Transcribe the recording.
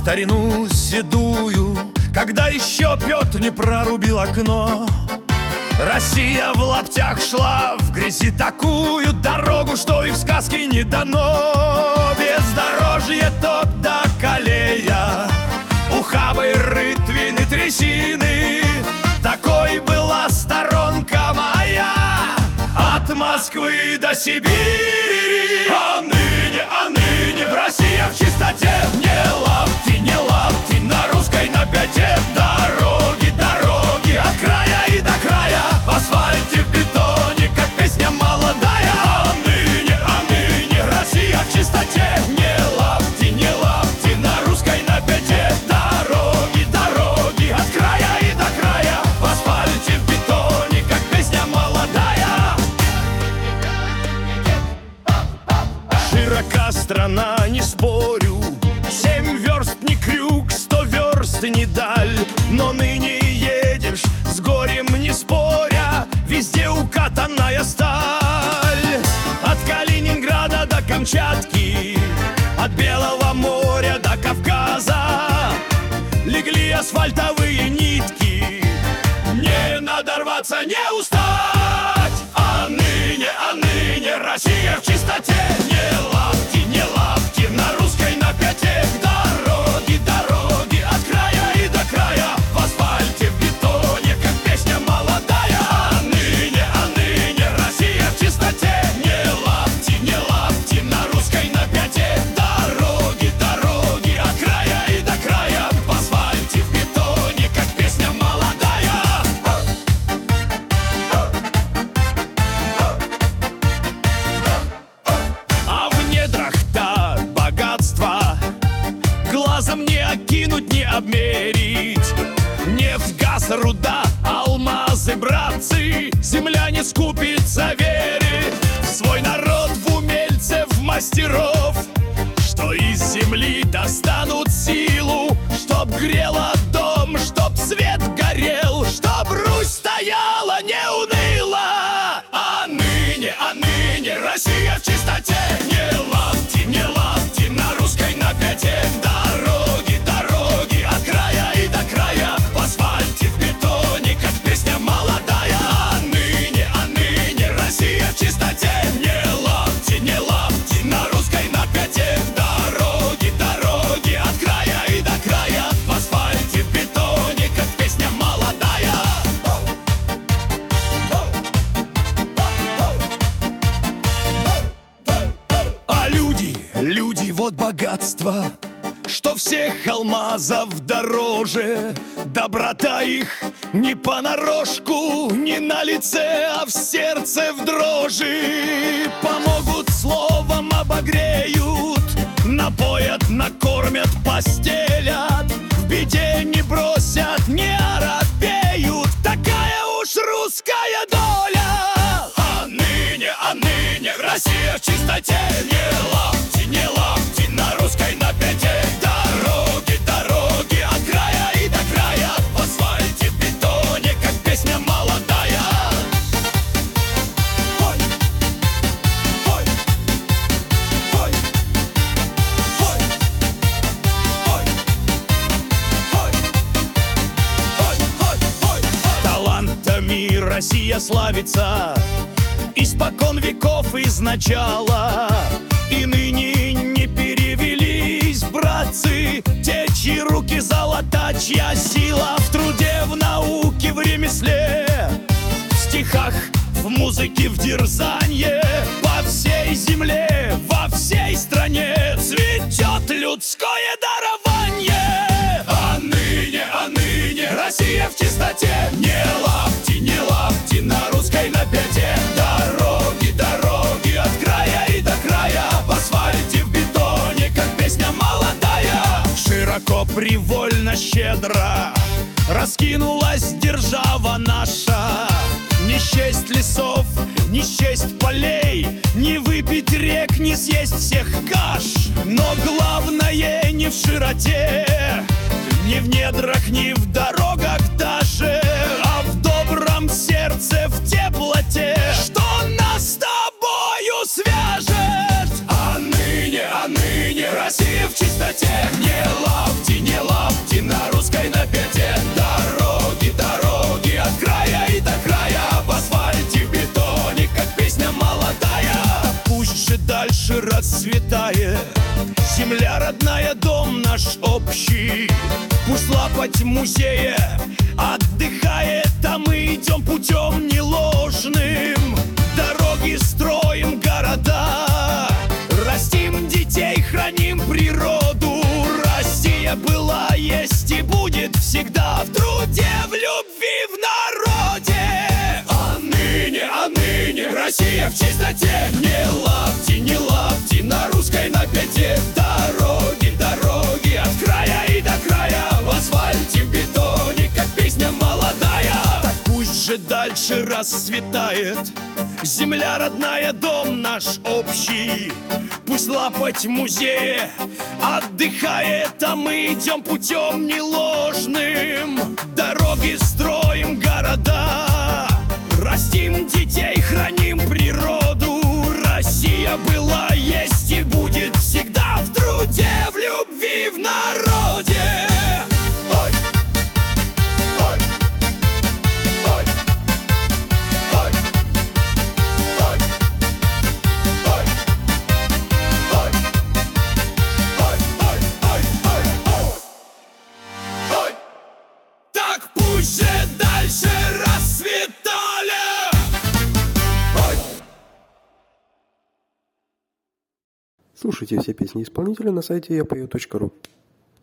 старину седую, когда еще Петр не прорубил окно. Россия в лаптях шла в грязи такую дорогу, что и в сказке не дано. Бездорожье тот до колея, ухабы, рытвины, трясины. Такой была сторонка моя от Москвы до Сибири. А ныне Россия в чистоте. Не лапти на русской на пяте. Дороги, дороги от края и до края, в асфальте, в бетоне, как песня молодая. А ныне Россия в чистоте. Не лапти на русской на пяте. Дороги, дороги от края и до края, в асфальте, в бетоне, как песня молодая. Широка страна, не спорю, 7 верст не крюк, 100 верст не даль. Но ныне едешь с горем не споря, везде укатанная сталь. От Калининграда до Камчатки, от Белого моря до Кавказа легли асфальтовые нитки. Не надорваться, не устать. А ныне Россия в чистоте. Не лапти на русской на пяте. Дороги, дороги от края и до края, в асфальте, в бетоне, как песня молодая. А ныне Россия в чистоте. Не лапти на русской на пяте. Дороги, дороги от края и до края, в асфальте, в бетоне, как песня молодая. А в недрах-то богатство глазом не окинуть, не обмерить. Нефть, газ, руда, алмазы, братцы, земля не скупится, верит в свой народ, в умельцев, в мастеров, что из земли достанут силу, чтоб грела дом, чтоб свет горел, чтоб Русь стояла, не уныла. А ныне Россия в чистоте. Не лапти на русской на пяте. Дороги, дороги от края и до края, в асфальте, в бетоне, как песня молодая. А ныне Россия в чистоте. Не лапти на русской на пяте. Дороги, дороги от края и до края, в асфальте, в бетоне, как песня молодая. А люди, вот богатство, что всех алмазов дороже. Доброта их не понарошку, не на лице, а в сердце в дрожи. Помогут словом, обогреют, напоят, накормят, постелят, в беде не бросят, не оробеют. Такая уж русская доля. А ныне Россия в чистоте. Не лапти на русской на пяте. Дороги, дороги от края и до края, в асфальте, в бетоне, как песня молодая. Ой, ой, ой, ой, ой, ой, ой. Талантами Россия славится испокон веков, изначала. И ныне не перевелись, братцы, те, чьи руки золота, чья сила в труде, в науке, в ремесле, в стихах, в музыке, в дерзанье. По всей земле, во всей стране цветет людское дарование. А ныне Россия в чистоте. Не лапти на русской на пяте. Дороги, дороги от края и до края, в асфальте, в бетоне, как песня молодая. Широко, привольно, щедро раскинулась держава наша. Не счесть лесов, не счесть полей, не выпить рек, не съесть всех каш. Но главное не в широте, не в недрах, не в дорогах даже, а в добром сердце, в теплоте, что нас с тобою свяжет. А ныне Россия в чистоте. Не лапти, дальше расцветает. Земля родная, дом наш общий. Пусть лапоть музея отдыхает, а мы идем путем не ложным. Дороги строим, города, растим детей, храним природу. Россия была, есть и будет всегда в труде, в любви, в народе. А ныне Россия в чистоте. Не лапти на русской напяде. Дороги, дороги от края и до края, в асфальте, в бетоне, как песня молодая. Так пусть же дальше расцветает земля родная, дом наш общий. Пусть лапоть музея отдыхает, а мы идем путем не ложным. Дороги строим, города, растим детей, храним природу. Россия была, есть и будет всегда в труде, в любви, в народе. Ой, ой, ой, ой, ой, ой, ой, ой, ой, ой, ой. Так пусть же дальше расцветали. Слушайте все песни исполнителя на сайте yapою.ru.